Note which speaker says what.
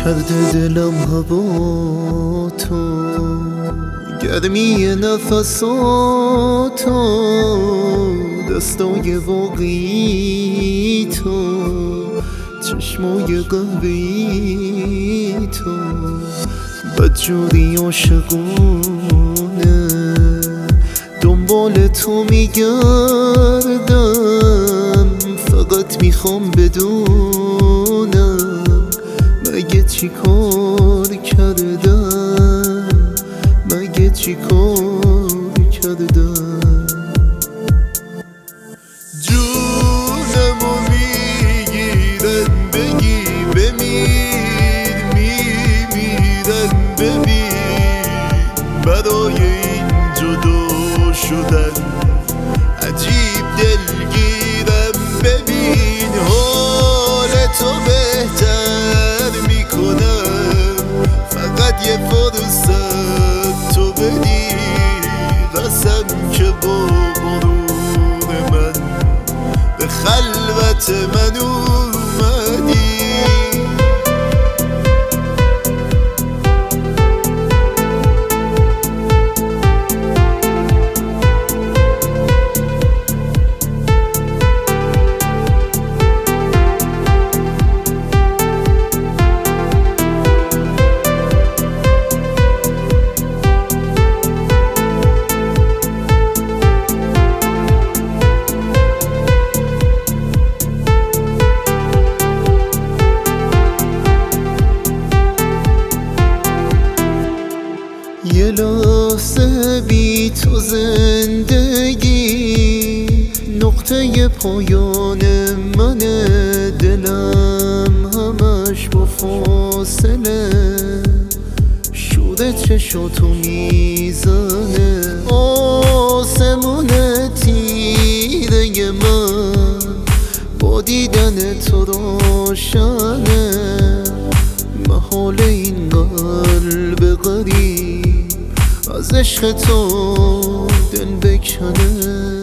Speaker 1: کرده دلم هوا تو، گرمی نفساتو، دستای واقعی تو، چشمای قهوه‌ای تو، بدجوری عاشقونه دنبال تو میگردم، فقط میخوام بدونم مگه چی کار کردم، مگه چی کار کردم. جونمو میگیرن بگی بمیر، میمیرن ببین، برای این جدا شدن عجیب دلگیرم. ببین حالتو بهتر میکنم، فقط یه فرصت تو بدی، قسم که با غرور من به خلوت من اومدی. یه لحظه بی تو زندگی نقطه پایان منه، دلم همش با فاصله شور چشاتو میزنه. آسمون تیره من با دیدن تو روشنه، محال این قلب غریب از عشق تو دل بکنه.